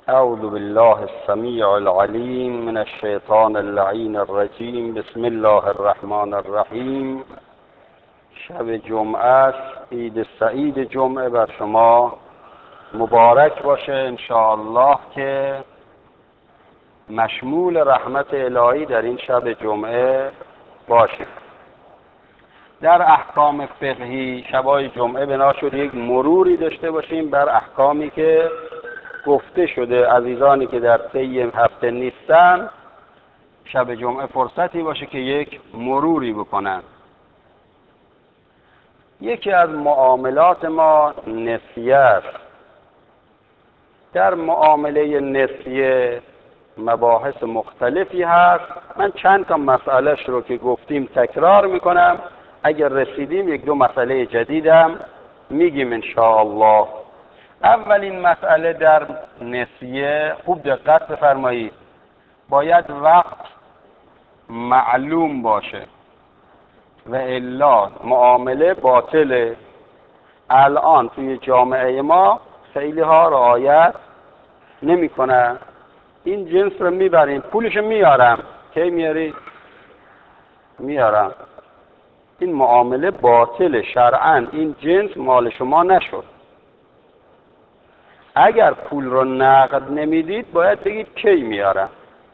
اعوذ بالله السمیع العلیم من الشیطان اللعین الرجیم. بسم الله الرحمن الرحیم. شب جمعه است. عید سعید جمعه بر شما مبارک باشه انشاءالله که مشمول رحمت الهی در این شب جمعه باشه. در احکام فقهی شبای جمعه بنا شد یک مروری داشته باشیم بر احکامی که گفته شده. عزیزانی که در طی هفته نیستن شب جمعه فرصتی باشه که یک مروری بکنن. یکی از معاملات ما نسیه است. در معامله نسیه مباحث مختلفی هست. من چند تا مسئلهش رو که گفتیم تکرار میکنم. اگر رسیدیم یک دو مسئله جدیدم میگیم انشاءالله. اولین مسئله در نسیه، خوب دقت بفرمایید، باید وقت معلوم باشه و الا معامله باطله. الان توی جامعه ما خیلی ها رعایت نمی کنن. این جنس رو میبریم پولش میارم. کی میاری؟ میارم. این معامله باطله شرعاً. این جنس مال شما نشد. اگر پول رو نقد نمیدید باید بگید کی میارم.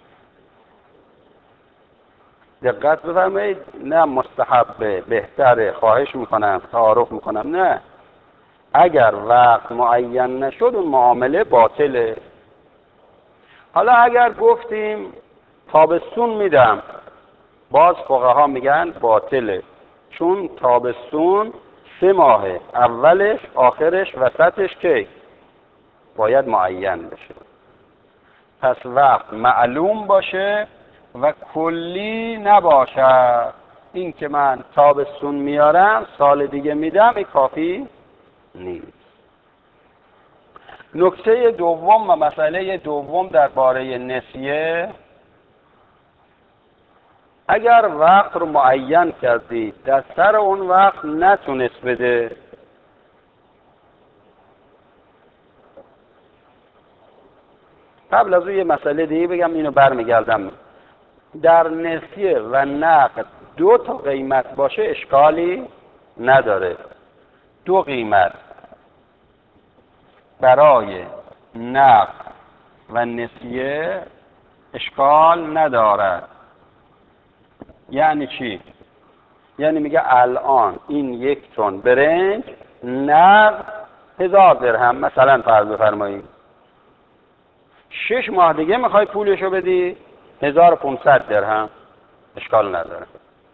دقت بفرمایید. نه مستحبه، بهتره، خواهش میکنم، تعارف میکنم، نه. اگر وقت معین نشد اون معامله باطله. حالا اگر گفتیم تابستون میدم، باز فقها میگن باطله، چون تابستون 3 ماهه، اولش، آخرش، وسطش کی باید معین بشه. پس وقت معلوم باشه و کلی نباشه. این که من تابستون میارم سال دیگه میدم این کافی نیست. نکته دوم و مسئله دوم درباره نسیه، اگر وقت رو معین کردید در سر اون وقت نتونست بده، قبل از اون یه مسئله دیگه بگم اینو برمیگردم. در نسیه و نقد 2 تا قیمت باشه اشکالی نداره. 2 قیمت برای نقد و نسیه اشکال نداره. یعنی چی؟ یعنی میگه الان این 1 تن برنج نقد 1000 درهم مثلا فرض بفرمایید. 6 ماه دیگه میخوای پولشو بدی 1500 درهم، اشکال نداره.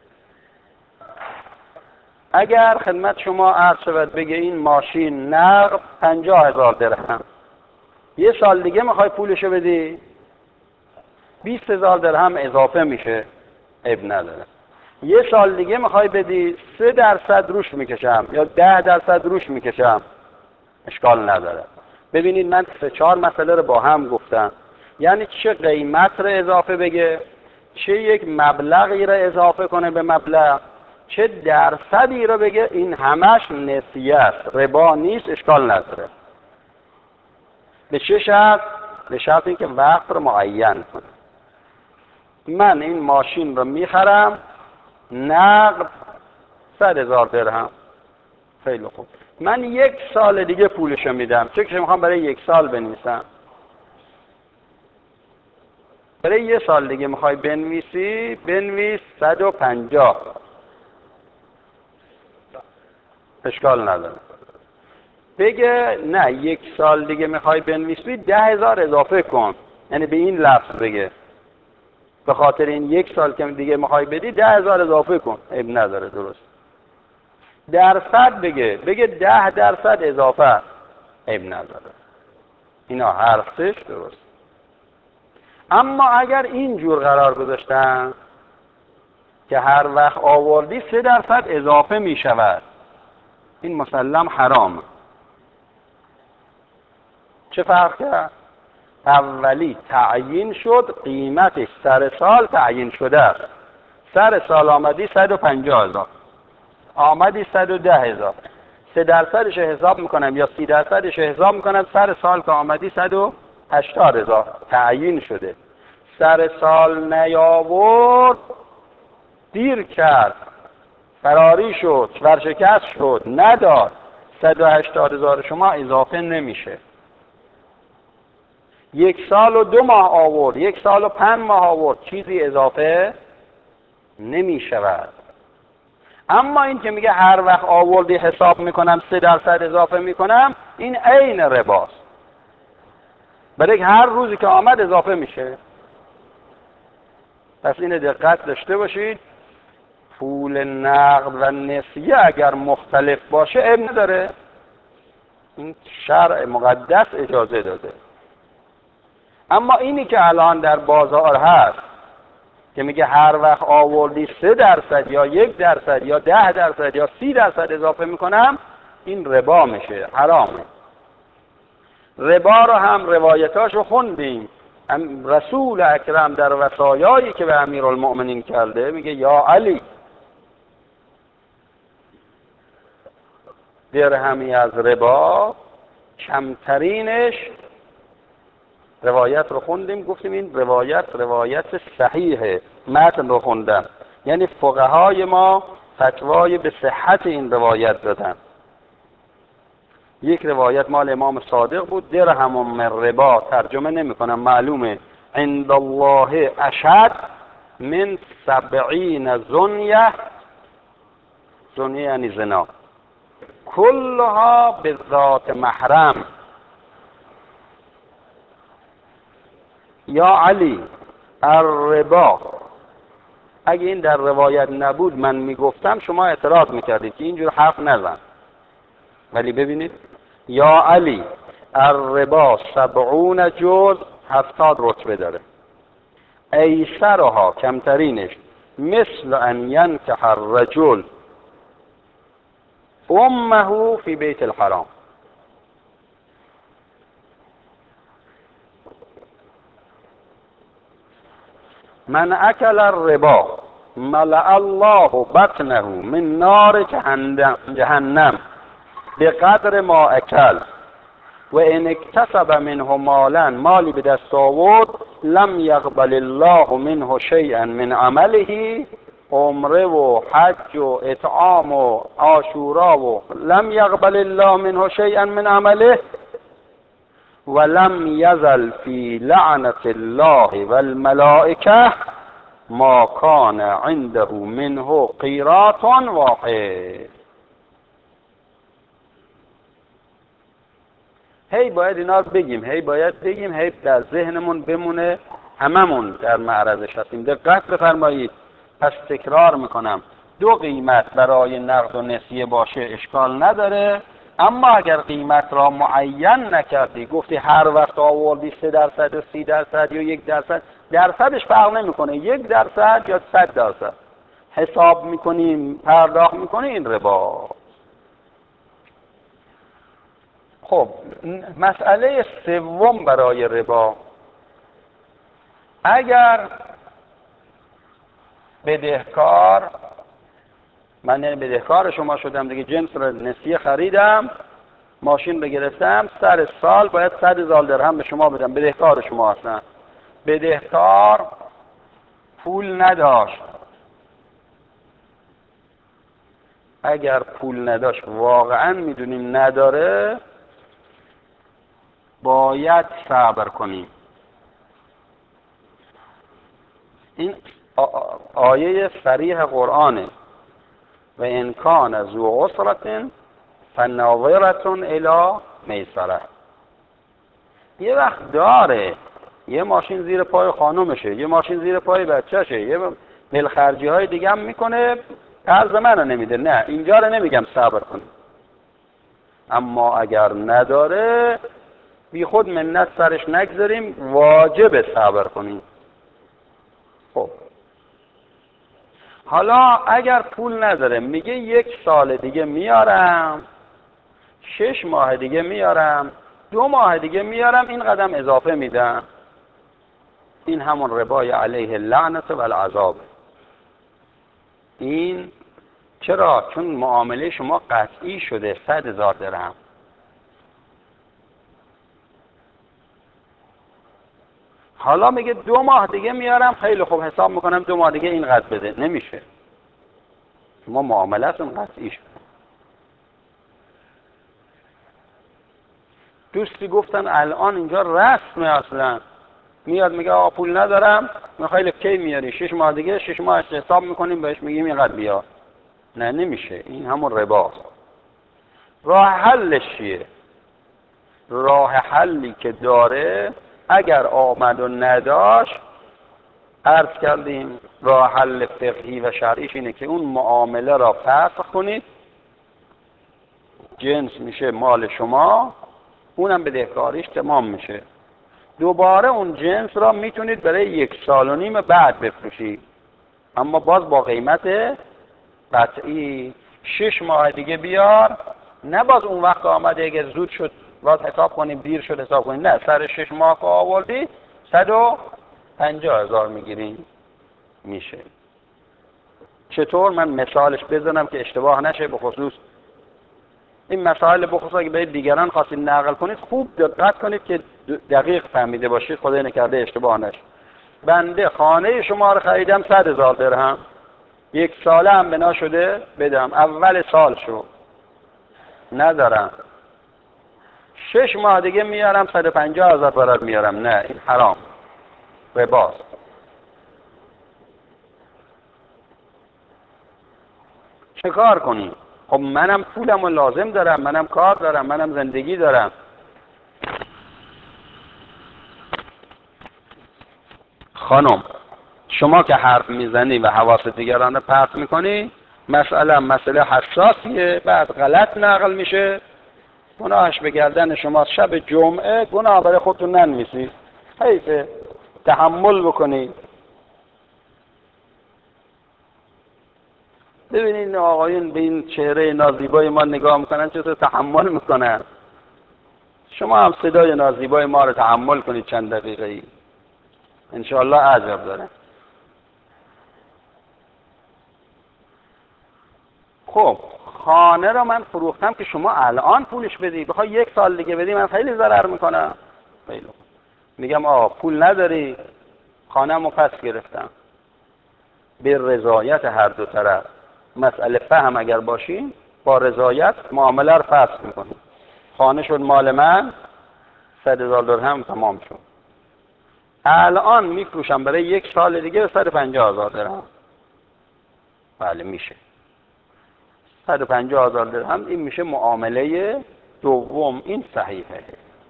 اگر خدمت شما عرض شود بگه این ماشین نقد 50000 درهم، 1 سال دیگه میخوای پولشو بدی 20000 درهم اضافه میشه، عیب نداره. 1 سال دیگه میخوای بدی 3% روش میکشم یا 10% روش میکشم، اشکال نداره. ببینید من 3-4 مسئله رو با هم گفتم. یعنی چه قیمت رو اضافه بگه، چه یک مبلغی رو اضافه کنه به مبلغ، چه درصدی رو بگه، این همش نسیه است، ربا نیست، اشکال نداره. به چه شرط؟ به شرط اینکه وقت رو معین کنه. من این ماشین رو میخرم نقد 100,000 درهم. خیلی خوب. من 1 سال دیگه پولشو میدم. چه که میخوام برای 1 سال بنویسم. برای 1 سال دیگه میخوای بنویسی، بنویس 150. اشکال نداره. بگه نه 1 سال دیگه میخوای بنویسی 10,000 اضافه کن. یعنی به این لفظ بگه به خاطر این 1 سال که دیگه میخوای بدی 10,000 اضافه کن، عیب نداره. درست. درصد بگه 10% اضافه، عیب نداره. اینا حرفش درست. اما اگر اینجور قرار گذاشتن که هر وقت آوردی 3% اضافه می شود، این مسلم حرام. چه فرق کرد؟ اولی تعیین شد، قیمتش سر سال تعیین شده است. سر سال آمدی 150,000، آمدی 110,000، 3% حساب میکنم یا 30% حساب میکنم، سر سال که آمدی 80,000 تعیین شده، سر سال نیاورد، دیر کرد، فراری شد، ورشکست شد، نداد، 180,000 شما اضافه نمیشه. 1 سال و 2 ماه آورد، 1 سال و 5 ماه آورد، چیزی اضافه نمی شود. اما این که میگه هر وقت آوردی حساب میکنم 3% اضافه میکنم، این عین رباست. برای هر روزی که آمد اضافه میشه. پس این دقت داشته باشید، پول نقد و نسیه اگر مختلف باشه عیب نداره، این شرع مقدس اجازه داده. اما اینی که الان در بازار هست که میگه هر وقت آوردی 3% یا 1% یا 10% یا 30% اضافه میکنم، این ربا میشه، حرامه. ربا رو هم روایتاشو خوندیم. رسول اکرم در وصایایی که به امیرالمؤمنین کرده میگه یا علی، درهمی از ربا کمترینش، روایت رو خوندیم، گفتیم این روایت صحیحه، متن رو خوندم، یعنی فقهای ما فتوای به صحت این روایت دادن. یک روایت مال امام صادق بود، درهم من ربا، ترجمه نمی کنم معلومه، عند الله اشد من 70 زنیه، زنیه یعنی زنا، کلها به ذات محرم. یا علی الربا، اگه این در روایت نبود من میگفتم شما اعتراض میکردید که اینجور حرف نزن، ولی ببینید یا علی الربا 70 جز، 70 رتبه داره، ایسرها کمترینش مثل ان ینکح الرجل امه فی بیت الحرام. من اکل الربا ملأ الله بطنه من نار جهنم بقدر ما اکل و ان اکتسب منه مالا، مالی به دست آورد، لم یقبل الله منه شیئا من عمله، عمره و حج و اطعام و عاشورا و لم یقبل الله منه شیئا من عمله ولم یزل فی لعنت الله والملائکه ما کان عنده منه قیراط واحد. هی باید اینا رو بگیم، هی در ذهنمون بمونه، هممون در معرضش هستیم. دقت بفرمایید. پس تکرار میکنم، 2 قیمت برای نقد و نسیه باشه اشکال نداره، اما اگر قیمت را معین نکردی، گفتی هر وقت آوردی 3% و 30% یا 1%، درصدش فرق نمیکنه، 1% یا 100% حساب میکنیم، پرداخت میکنی، این ربا. خب مسئله سوم برای ربا، اگر بدهکار، من یعنی بدهکار شما شدم دیگه، جنس رو نسیه خریدم، ماشین رو گرفتم، سر سال باید 100,000 درهم به شما بدم، بدهکار شما هستن. بدهکار پول نداشت، اگر پول نداشت، واقعا میدونیم نداره، باید صبر کنیم. این آیه صریح قرآنه، و ان کان ذو عسرة فنظرة الی میسره. یه وقت داره، یه ماشین زیر پای خانومشه، یه ماشین زیر پای بچهشه، یه بلخرجی های دیگه هم میکنه، قرض منو نمیده، نه اینجا رو نمیگم صبر کن، اما اگر نداره بی خود منت سرش نگذاریم، واجب صبر کنیم. خب حالا اگر پول نداره، میگه 1 سال دیگه میارم، 6 ماه دیگه میارم، 2 ماه دیگه میارم، این قدم اضافه میدم، این همون ربای علیه اللعنت و العذاب. این چرا؟ چون معامله شما قطعی شده، 100,000 درهم. حالا میگه 2 ماه دیگه میارم، خیلی خوب حساب میکنم 2 ماه دیگه اینقدر بده. نمیشه، شما معاملتون قطعی شد. دوستی گفتن الان اینجا رسمه، اصلا میاد میگه آقا پول ندارم، خیلی کی میاری؟ 6 ماه دیگه، 6 ماه حساب میکنیم بهش میگیم اینقدر بیار. نه نمیشه، این همون رباست. راه حلش چیه؟ راه حلی که داره اگر آمد و نداشت، عرض کردیم راه حل فقهی و شرعیش اینه که اون معامله را فسخ کنید، جنس میشه مال شما، اونم بدهکاریش تمام میشه. دوباره اون جنس را میتونید برای 1.5 سال بعد بفروشید، اما باز با قیمت قطعی. 6 ماه دیگه بیار، نه باز اون وقت آمده اگه زود شد باز حساب کنیم، دیر شد حساب کنیم، نه، سر 6 ماه که آوردی 150,000 میگیریم. میشه. چطور؟ من مثالش بزنم که اشتباه نشه. به خصوص این مسائل بخصوص اگه به دیگران خواستید نقل کنید خوب دقت کنید که دقیق فهمیده باشید، خدای نکرده اشتباه نشه. بنده خانه شما رو خریدم 100,000 درهم، 1 ساله هم بنا شده بدم، اول سال شو ندارم، 6 ماه دیگه میارم 150,000 برات میارم. نه، این حرام، رباست. چه کار کنیم؟ خب منم پولم رو لازم دارم، منم کار دارم، منم زندگی دارم. خانم شما که حرف میزنی و حواس دیگران رو پرت میکنی، مسئله حساسیه، بعد غلط نقل میشه، گناهش به گردن شما. شب جمعه گناه برای خودتون ننویسید، حیفه، تحمل بکنید. ببینید آقایون به این چهره نازیبای ما نگاه میکنن چطور تحمل میکنن. شما هم صدای نازیبای ما رو تحمل کنید چند دقیقه ای، انشاءالله عجب داره. خب خانه را من فروختم که شما الان پولش بدی، بخوای 1 سال دیگه بدی من خیلی ضرر میکنم. خیلی میگم پول نداری، خانه‌مو پس گرفتم. به رضایت هر دو طرف، مسئله فهم اگر باشین با رضایت معامله رو فسخ میکنیم. خانه شد مال من، 100,000 درهم تمام شد. الان میفروشم برای 1 سال دیگه به 150,000 درهم. بله میشه. 150,000 درهم این میشه معامله دوم. این صحیحه.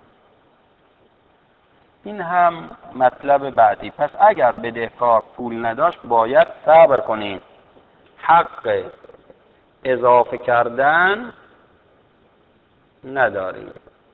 این هم مطلب بعدی. پس اگر بدهکار پول نداشت باید صبر کنیم، حق اضافه کردن نداریم.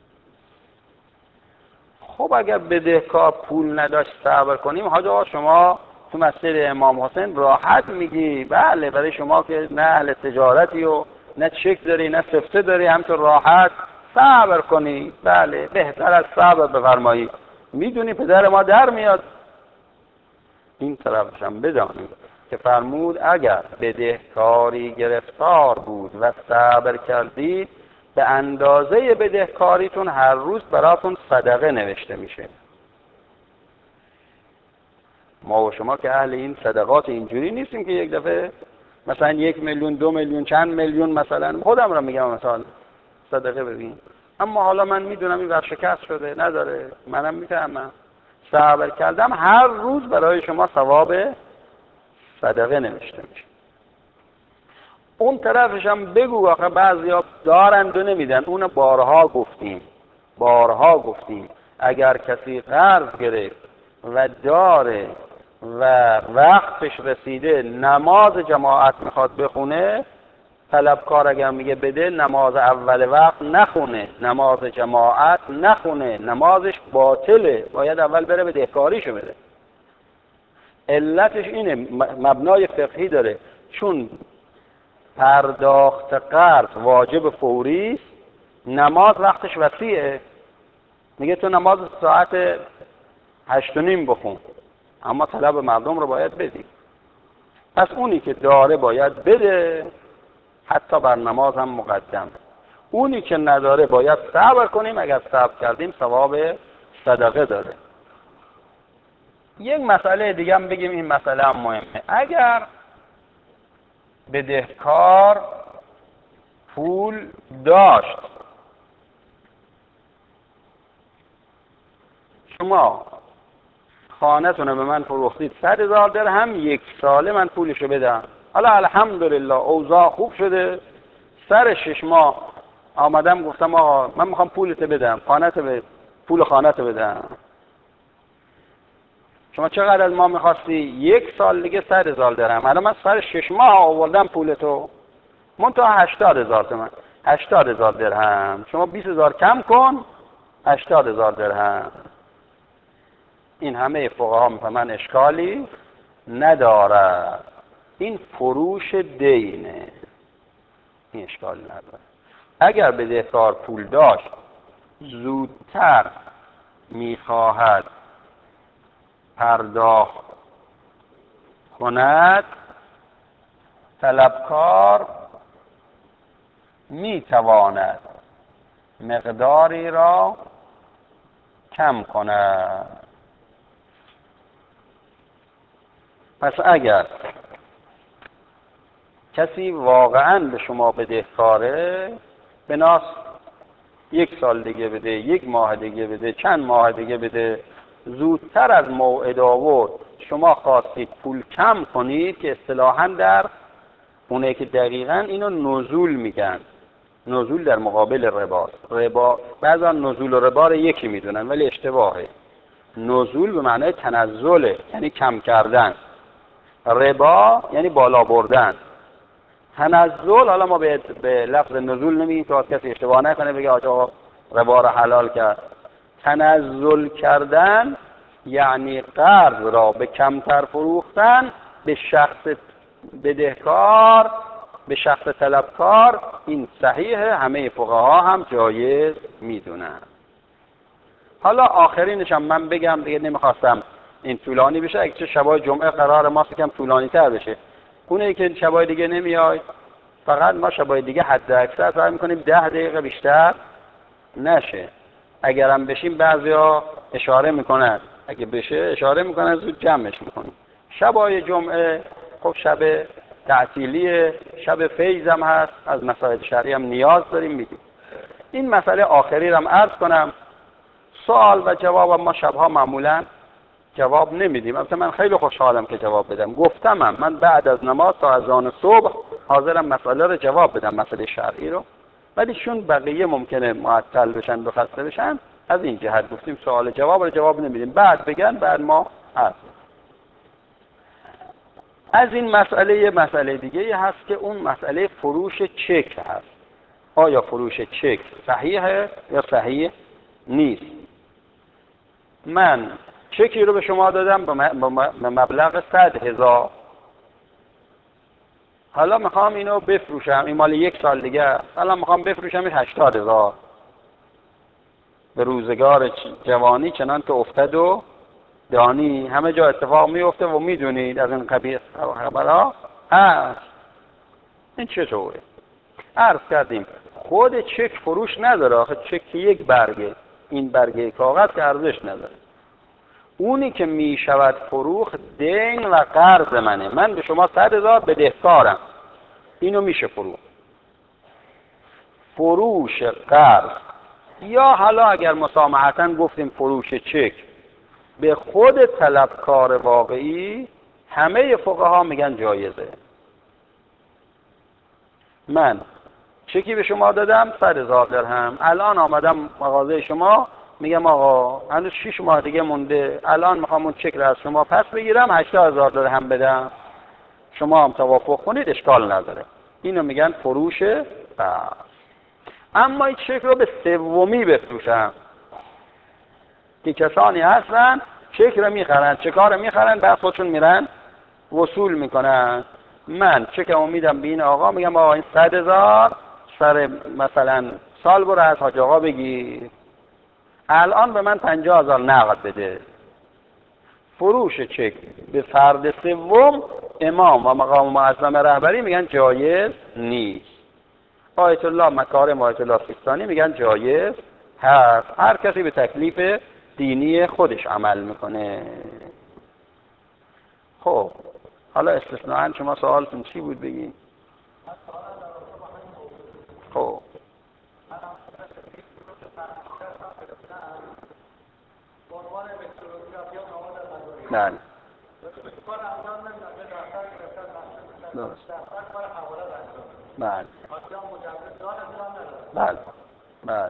خب اگر بدهکار پول نداشت صبر کنیم، حاجا شما تو مسجد امام حسین راحت میگی بله، برای شما که نه اهل تجارتی و نه چک داری نه سفته داری، همچون راحت صبر کنی. بله، بهتر از صبر بفرمایی. میدونی پدر ما در میاد. این طرفش هم بدانیم که فرمود اگر بدهکاری گرفتار بود و صبر کردید، به اندازه بدهکاریتون هر روز براتون صدقه نوشته میشه. ما و شما که اهل این صدقات اینجوری نیستیم که یک دفعه مثلا 1 میلیون 2 میلیون چند میلیون، مثلا خودم را میگم مثلا صدقه ببین. اما حالا من میدونم این ورشکست شده نداره، منم میفهمم، صبر کردم، هر روز برای شما ثواب صدقه نوشته میشه. اون طرفش هم بگو آخه بعضیا دارند و نمیدن. اون بارها گفتیم اگر کسی قرض گرفت و داره و وقتش رسیده نماز جماعت میخواد بخونه، طلبکار اگر میگه بده، نماز اول وقت نخونه، نماز جماعت نخونه، نمازش باطله، باید اول بره بدهکاریشو بده. علتش اینه، مبنای فقهی داره، چون پرداخت قرض واجب فوری است، نماز وقتش وسیعه. میگه تو نماز ساعت 8:30 بخون، اما طلب مردم رو باید بدی. پس اونی که داره باید بده، حتی بر نماز هم مقدم. اونی که نداره باید صبر کنیم، اگر صبر کردیم ثواب صدقه داره. یک مسئله دیگه هم بگیم، این مسئله هم مهمه. اگر بدهکار پول داشت، شما خانه‌تون رو به من فروختید 100,000 درهم، 1 ساله من پولشو بدم. حالا الحمدلله اوضاع خوب شده، سر 6 ماه آمدم گفتم آقا من میخوام پولتو بدم، پول خانه‌تو بدم. شما چقدر از ما میخواستی؟ 1 سال دیگه 100,000 درهم. حالا من سر 6 ماه آوردم پولتو، منتها 80,000 تومان، 80,000 درهم. شما 20,000 کم کن، 80,000 درهم. این همه فقها میفهمن اشکالی نداره، این فروش دینه، این اشکال نداره. اگر بدهکار پول داشت زودتر میخواهد پرداخت کند، طلبکار میتواند مقداری را کم کند. پس اگر کسی واقعا به شما بدهکاره، بناس 1 سال دیگه بده، 1 ماه دیگه بده، چند ماه دیگه بده، زودتر از موعد آورد شما خواستید پول کم کنید، که اصطلاحاً در اونه که دقیقاً اینو نزول میگن، نزول در مقابل ربا. بعضا نزول و ربا رو یکی میدونن ولی اشتباهه. نزول به معنای تنزله، یعنی کم کردن. ربا یعنی بالا بردن. تنزل، حالا ما به لفظ نزول نمیگیم که کسی اشتباه نکنه بگه آقا ربا رو حلال کرد. تنزل کردن یعنی قرض را به کمتر فروختن به شخص بدهکار، به شخص طلبکار. این صحیحه، همه فقها هم جایز میدونن. حالا آخرینش هم من بگم دیگه، نمیخواستم این طولانی بشه. اگه چه شبای جمعه قرار ما کم طولانی تر بشه، اونه که شبای دیگه نمیای، فقط ما شبای دیگه حد اکثر سعی میکنیم 10 دقیقه بیشتر نشه. اگرم بشیم بعضیا اشاره میکنن، اگه بشه اشاره میکنن زود جمعش میکنیم. شبای جمعه خب شب تعطیلیه، شب فیض هم هست، از مسائل شرعی هم نیاز داریم میگیم. این مسئله آخری رو هم عرض کنم. سوال و جواب ما شبها معمولا جواب نمیدیم. البته من خیلی خوشحالم که جواب بدم. گفتمم من بعد از نماز تا اذان صبح حاضرم مسئله رو جواب بدم، مسئله شرعی رو، ولی چون بقیه ممکنه معطل بشن و خسته بشن، از این جهت گفتیم سوال جواب رو جواب نمیدیم، بعد بگن بعد ما هست. از این مسئله مسئله دیگه هست که اون مسئله فروش چک هست. آیا فروش چک صحیحه یا صحیح نیست؟ من چکی رو به شما دادم به مبلغ 100,000. حالا میخوام اینو بفروشم، این مال 1 سال دیگه، حالا میخوام بفروشم 80,000. به روزگار جوانی چنان که افتد و دانی، همه جا اتفاق میفته و میدونید از این قبیل خبرها هست. این چطوره؟ عرض کردیم خود چک فروش نداره. آخه چک یک برگه، این برگه کاغذ که ارزش نداره. اونی که می شود فروخت دین و قرض منه. من به شما 100,000 بدهکارم، اینو میشه فروخت. فروش قرض یا حالا اگر مسامحتاً گفتیم فروش چک به خود طلبکار واقعی، همه فقها میگن جایزه. من چکی به شما دادم 100,000 درهم، الان آمدم مغازه شما میگم آقا هنوز 6 ماه دیگه مونده، الان میخوام اون چک رو از شما پس بگیرم، 80,000 درهم بدم، شما هم توافق کنید، اشکال نداره. اینو میگن فروش قرض. اما این چک رو به سومی بفروشم، که کسانی هستن چک رو میخرن، چکا رو میخرن، بعد خودشون میرن وصول میکنن. من چکمو میدم به این آقا، میگم آقا این 100,000 سر مثلا سال برو از حاج آقا بگیر، الان به من 50,000 نقد بده. فروش چک به فرد سوم امام و مقام معظم رهبری میگن جایز نیست. آیت الله مکارم آیت الله سیستانی میگن جایز هست. هر کسی به تکلیف دینی خودش عمل میکنه. خب حالا استثناءً شما سوالتون چی بود بگین؟ خب بله درست بله بله بله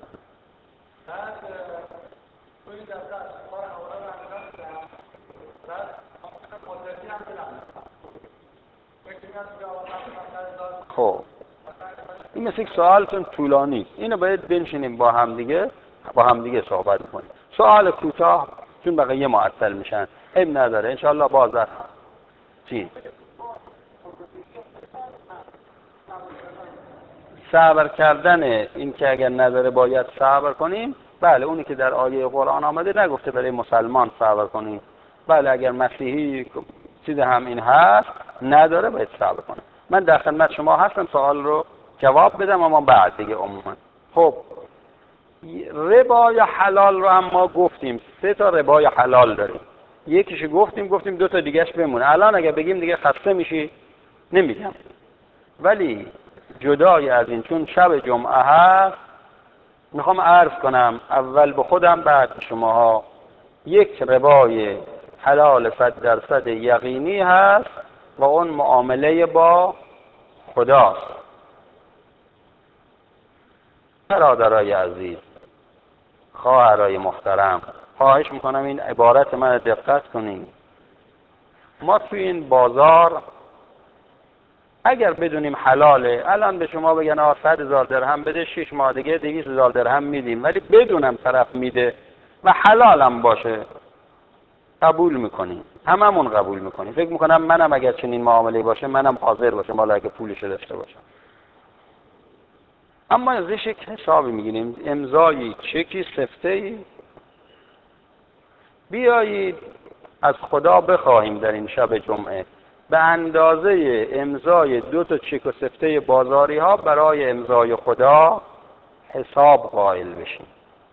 خب این مثل یک سوالتون طولانی، اینو باید بنشینیم با همدیگه صحبت کنیم. سوال کوتاه چون بقیه معطل میشن عیب نداره، انشاءالله بازر چی؟ صبر کردن این که اگر نداره باید صبر کنیم، بله اونی که در آیه قرآن آمده نگفته برای مسلمان صبر کنیم، بله اگر مسیحی چیز هم این هست نداره باید صبر کنیم. من در خدمت شما هستم سوال رو جواب بدم اما بعد دیگه عموما. خب ربای حلال رو هم ما گفتیم 3 تا ربای حلال داریم، یکیشو گفتیم 2 تا دیگهش بمونه. الان اگر بگیم دیگه خسته میشی نمیگم، ولی جدای از این چون شب جمعه هست میخوام عرض کنم اول به خودم بعد به شماها. یک ربای حلال 100% یقینی هست و اون معامله با خداست. برادرای عزیز، خواهرای محترم، خواهش میکنم این عبارت من دقت کنید. ما توی این بازار اگر بدونیم حلاله، الان به شما بگن 100,000 درهم بده 6 ماه دیگه 200,000 درهم میدیم، ولی بدونم طرف میده و حلالم باشه قبول میکنیم، هممون قبول میکنیم. فکر میکنم منم اگر چنین معامله باشه منم حاضر باشم، حالا اگه پولش داشته باشم. اما ازش یک حسابی میگیریم، امضای چکی سفته‌ای. بیایید از خدا بخواهیم در این شب جمعه به اندازه امضای 2 تا چک و سفته بازاری ها برای امضای خدا حساب قائل بشیم.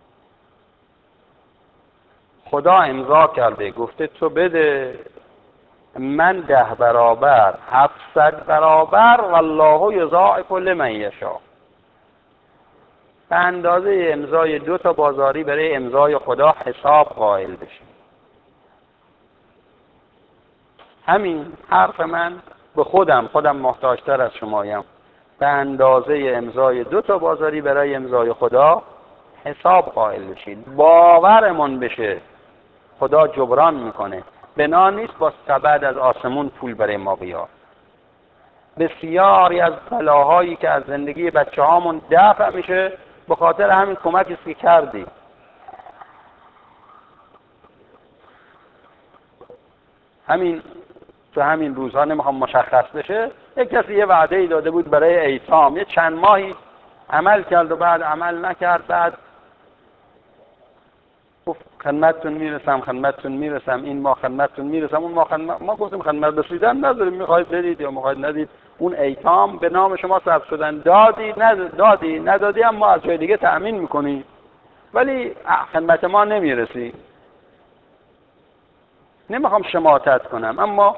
خدا امضا کرده گفته تو بده، من 10 برابر 700 برابر والله یضاعف لمن یشاء. به اندازه امضای 2 تا بازاری برای امضای خدا حساب قائل بشیم. همین حرف من به خودم محتاجتر از شمایم. به اندازه امضای 2 تا بازاری برای امضای خدا حساب قائل بشید. باورمون بشه خدا جبران میکنه. بنا نیست با سبد از آسمون پول برای ما بیاد. بسیاری از بلاهایی که از زندگی بچه هامون دفع میشه به خاطر همین کمکی که کردی. تو همین روزها نمیخوام مشخص بشه، یک کسی یه وعده ای داده بود برای ایتام، یه چند ماهی عمل کرد و بعد عمل نکرد، بعد گفت خدمتتون میرسم، این ما خدمتتون میرسم، اون ما گفتیم خدمت رسیدن نداریم، میخواید بدید یا میخواید ندید. اون ایتام به نام شما ثبت شدن، دادی ندادی هم ما از جای دیگه تأمین میکنیم، ولی خدمت ما نمیرسی. نمیخوام شماتت کنم، اما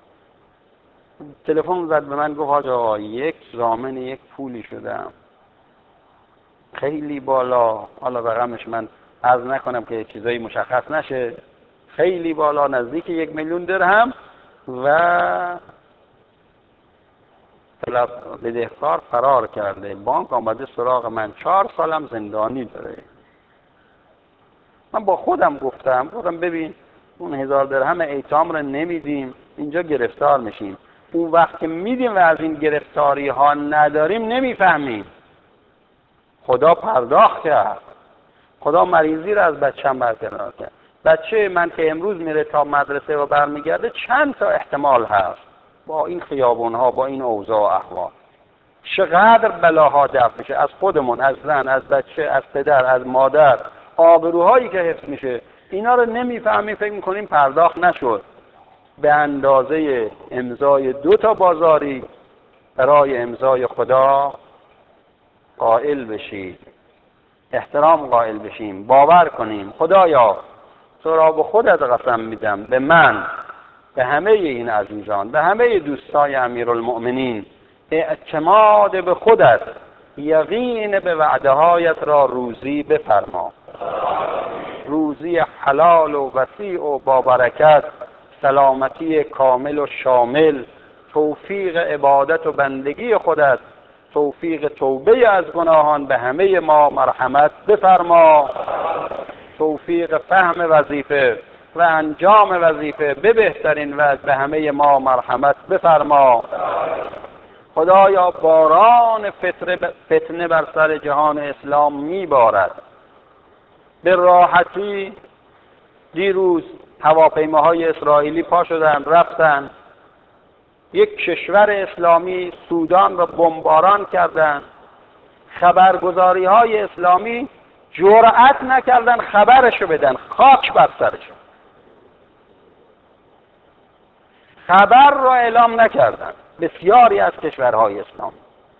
تلفن زد به من گفت آقا یک ضامن یک پولی شدم خیلی بالا، حالا رقمش من عرض نکنم که چیزایی مشخص نشه، خیلی بالا نزدیک 1,000,000 درهم و بدهکار فرار کرده، بانک آمده سراغ من، 4 سالم زندانی داره. من با خودم گفتم ببین اون 1000 درهم ایتام رو نمیدیم، اینجا گرفتار میشیم. اون وقت که میدیم و از این گرفتاری ها نداریم نمیفهمیم. خدا پرداخت کرد، خدا مریضی رو از بچه‌م برکنار کرد. بچه من که امروز میره تا مدرسه و برمیگرده چند تا احتمال هست با این خیابون ها، با این اوضاع و احوال. چقدر بلاها دفع میشه از خودمون، از زن، از بچه، از پدر، از مادر، آبروهایی که حفظ میشه. اینا رو نمیفهمیم، فکر میکنیم پرداخت نشد. به اندازه امضای 2 تا بازاری برای امضای خدا قائل بشید، احترام قائل بشیم، باور کنیم خدایا تو را به خودت قسم میدم، به من به همه این عزیزان، به همه دوستای امیرالمؤمنین، اعتماد به خودت، یقین به وعدهایت را روزی بفرما. روزی حلال و وسیع و با برکت، سلامتی کامل و شامل، توفیق عبادت و بندگی خودت، توفیق توبه از گناهان به همه ما مرحمت بفرما. توفیق فهم وظیفه و انجام وظیفه به بهترین وجه به همه ما مرحمت بفرما. خدایا باران فتنه بر سر جهان اسلام میبارد. به راحتی دیروز هواپیماهای اسرائیلی پا شدند رفتند یک کشور اسلامی سودان را بمباران کردند. خبرگزاری های اسلامی جرأت نکردن خبرشو بدن، خاک بر سرشون، خبر را اعلام نکردن. بسیاری از کشورهای اسلامی،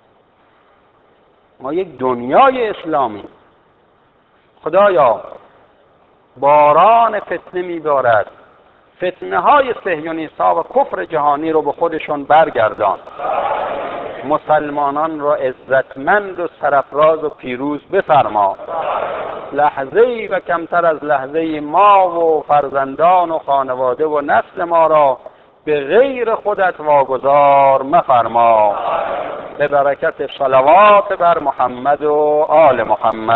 ما یک دنیای اسلامی، خدایا باران فتنه میبارد. فتنه های صهیونیست ها و کفر جهانی رو به خودشون برگردان. مسلمانان را عزتمند و سرفراز و پیروز بفرما. لحظه‌ای و کمتر از لحظه‌ای ما و فرزندان و خانواده و نسل ما را به غیر خودت واگذار مفرما. به برکت صلوات بر محمد و آل محمد.